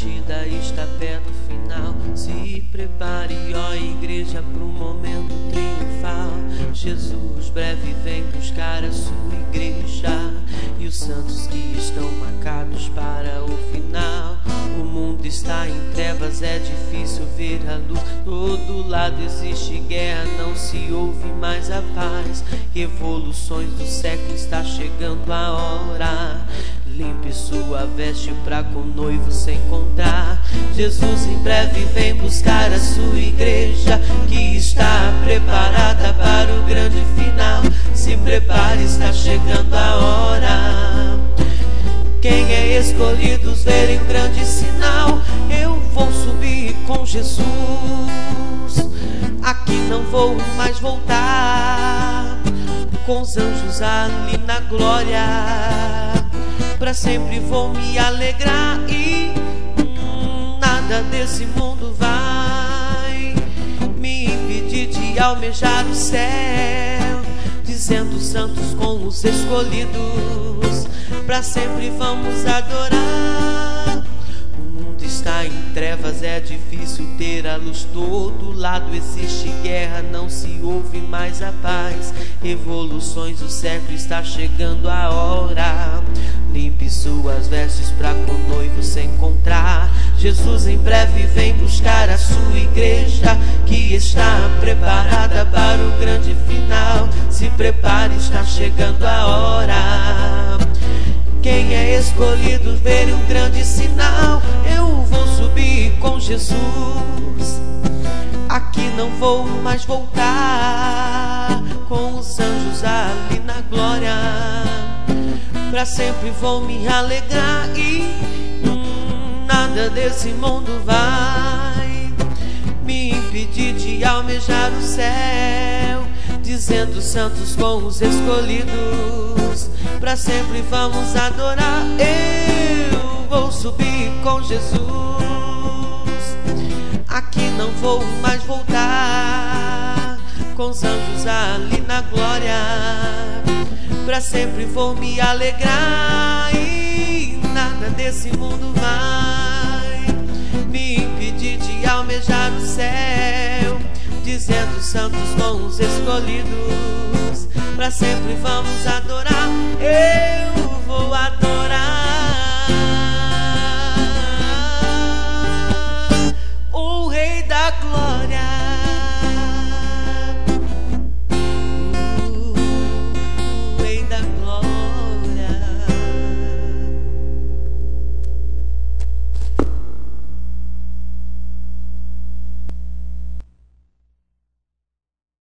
partida está perto do final. Se prepare, ó igreja, pro momento triunfal. Jesus breve vem buscar a sua igreja e os santos que estão marcados para o final. O mundo está em trevas, é difícil ver a luz. Todo lado existe guerra, não se ouve mais a paz. Revoluções do século, está chegando a hora. Limpe sua veste pra com o noivo se encontrar. Jesus em breve vem buscar a sua igreja que está preparada para o grande final. Se prepare, está chegando a hora. Quem é escolhido verem um grande sinal. Eu vou subir com Jesus, aqui não vou mais voltar. Com os anjos ali na glória, pra sempre vou me alegrar e nada desse mundo vai me impedir de almejar o céu. Dizendo santos com os escolhidos, pra sempre vamos adorar. O mundo está em trevas, é difícil ter a luz. Todo lado existe guerra, não se ouve mais a paz. Revoluções, o século está chegando a hora. Limpe suas vestes pra com o noivo se encontrar. Jesus em breve vem buscar a sua igreja que está preparada para o grande final. Se prepare, está chegando a hora. Quem é escolhido ver um grande sinal. Eu vou subir com Jesus, aqui não vou mais voltar. Com os anjos ali na glória, pra sempre vou me alegrar e nada desse mundo vai me impedir de almejar o céu. Dizendo santos com os escolhidos, pra sempre vamos adorar. Eu vou subir com Jesus, aqui não vou mais voltar. Com os anjos ali na glória, pra sempre vou me alegrar e nada desse mundo vai me impedir de almejar o céu. Dizendo santos com os escolhidos, pra sempre vamos adorar. Eu